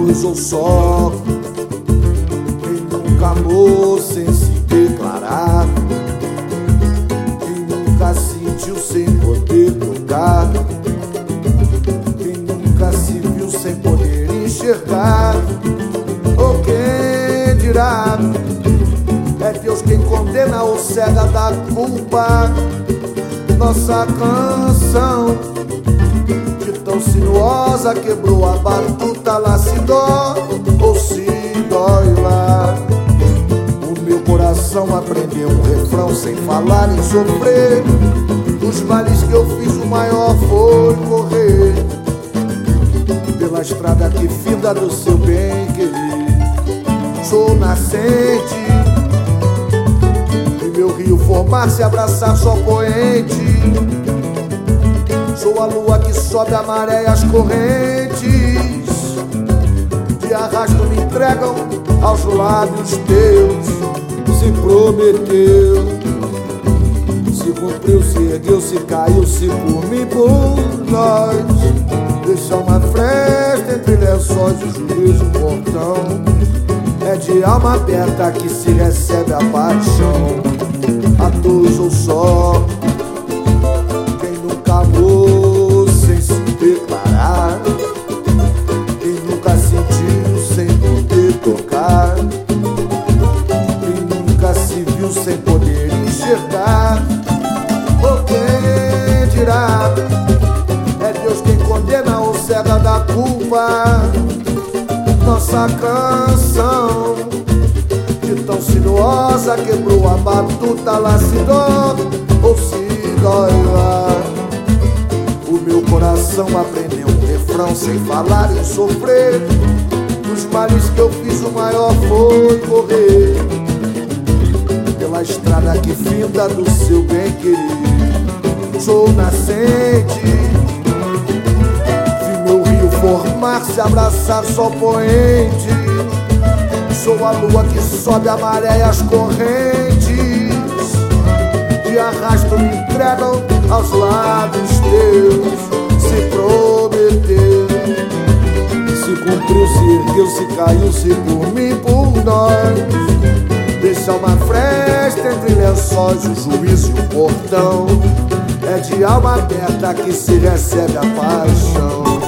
dois ou só. Quem nunca amou sem se declarar, quem nunca sentiu sem poder tocar, quem nunca se viu sem poder enxergar. Ou quem dirá, é Deus quem condena ou cega da culpa. Nossa canção, de tão sinuosa, quebrou a batuta. Lá se dó ou se dói lá. O meu coração aprendeu um refrão sem falar em sofrer. Dos males que eu fiz, o maior foi correr pela estrada que finda do seu bem querer. Sou nascente, e meu rio formar se abraçar só poente. Sou a lua que sobe a maré e as correntes de arrasto me entregam aos lábios teus. Se prometeu, se cumpriu, se ergueu, se caiu, se por mim, por nós. Deixa uma fresta entre lençóis e o juízo portão. É de alma aberta que se recebe a paixão. A dois ou só, quem nunca amou sem se declarar, quem nunca sentiu sem poder tocar, quem nunca se viu sem poder enxergar. Ou quem dirá, é Deus quem condena ou cega da culpa. Nossa canção, de tão sinuosa, quebrou a batuta. Lá se dó ou se dói lá. O meu coração aprendeu um refrão sem falar em sofrer. Dos males que eu fiz, o maior foi correr pela estrada que finda do seu bem querer. Sou nascente, formar se abraçar só poente. Sou a lua que sobe a maré e as correntes de arrasto me entregam aos lábios teus. Se prometeu, se cumpriu, se ergueu, se caiu, se por mim, por nós. Deixa uma fresta entre lençóis, o juízo e o portão. É de alma aberta que se recebe a paixão.